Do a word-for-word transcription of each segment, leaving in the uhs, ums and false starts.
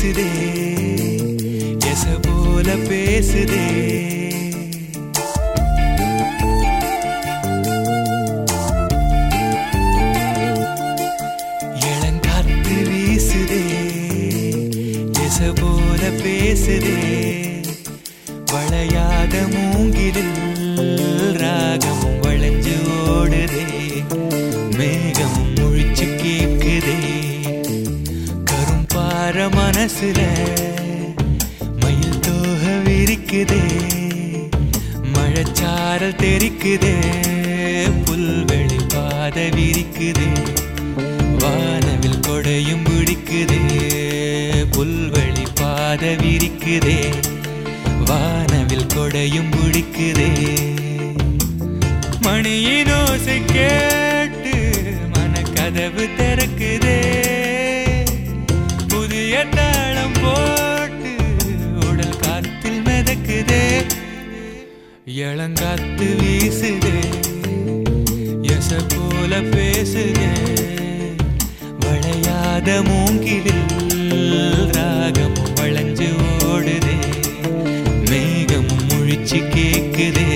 வீசுதே எச போல பேசுதே இளங்காத்து வீசுதே எச போல பேசுதே வளையாத மூங்கிலில் ராகமும் வளைஞ்சு ஓடுதே மேகமும் முழிச்சு கேக்குதே கரும்பார மனசுல மயில் தோக விரிக்குதே மழைச்சாரல் தெரிக்குதே புல்வெளி பாத விரிக்குதே வானவில் கொடையும் பிடிக்குதே புல்வெளி பாத விரிக்குதே வானவில் கொடையும் பிடிக்குதே மணியின் ஓசை கேட்டு மனக்கதவு திறக்குதே புதிய தாளம் போட்டு உடல் காத்தில் மிதக்குதே இளங்காத்து வீசுதே எச போல பேசுதே வளையாத மூங்கிலில் ராகமும் வளைஞ்சு ஓடுதே மேகமும் முழிச்சு கேக்குதே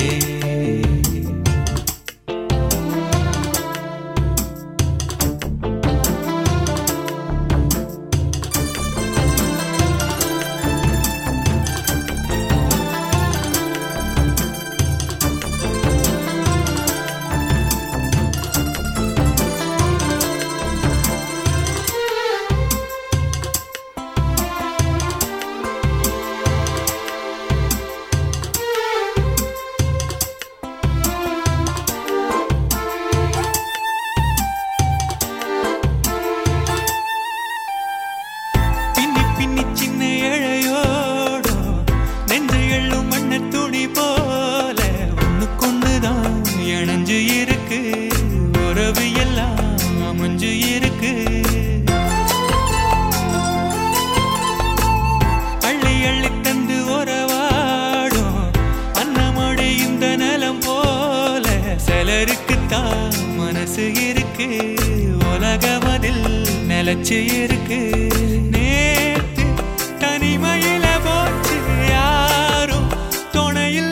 மனசு இருக்கு உலகமதில் நிலச்சு இருக்கு நேத்து தனிமையில போச்சு யாரும் துணையில்ல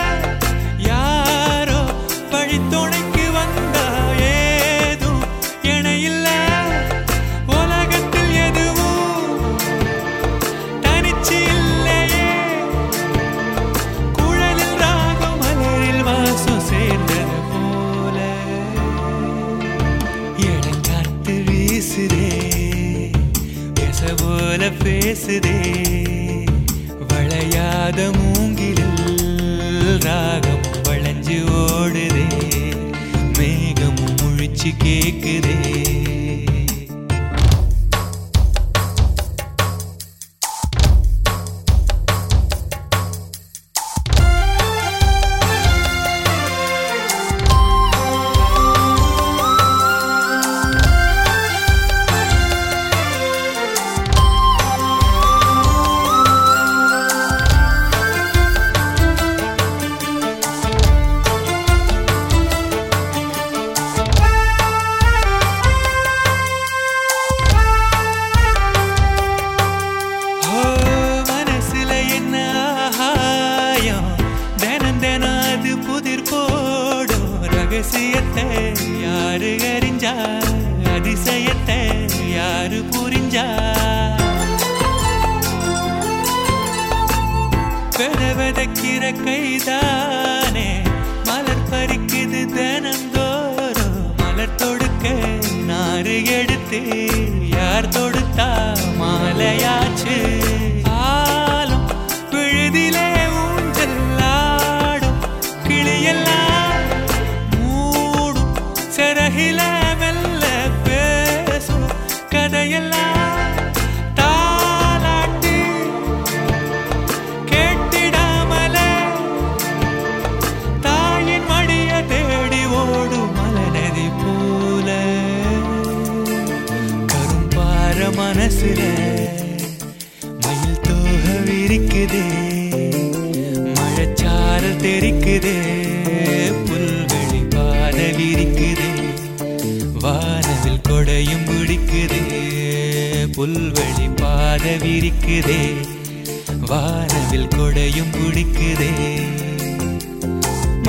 யாரோ பழி துணைக்கு வந்தா ஏதும் இணையில்ல உலகத்தில் எதுவும் தனிச்சு இல்லையே குழலில் ராகம் மலரில் வாசம் சேர்ந்தது போல பேசுதே வளையாத மூங்கிலில் ராகம் வளைஞ்சு ஓடுதே மேகமும் முழிச்சு கேக்குதே ரகசியத்தை யாரு அறிஞ்சா அதிசயத்தை யாரு புரிஞ்சா பெறவதக்கிற கைதானே மலர் பறிக்குது தினந்தோறும் மலர் தொடுக்க நாறு எடுத்து யார் தொடுத்தா மாலையாச்சு ஆலும் விழுதிலே ஊஞ்சல் ஆடும் கிளியெல்லாம் சிறகில மெல்ல பேசும் கதையெல்லாம் தாலாட்டி கேட்டிடாமலே தாயின் மடிய தேடி ஓடும் மலநதி போல கரும்பார மனசுல மயில் தோக விரிக்குதே மழைச்சாரல் தெரிக்குதே புல்வெளி பாத விரிக்குதே வானவில் கொடையும் பிடிக்குதே புல்வெளி பாத விரிக்குதே, வானவில் கொடையும் குடிக்குதே.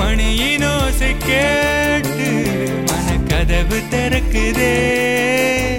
மணியின் ஓசை கேட்டு மனக்கதவு திறக்குதே.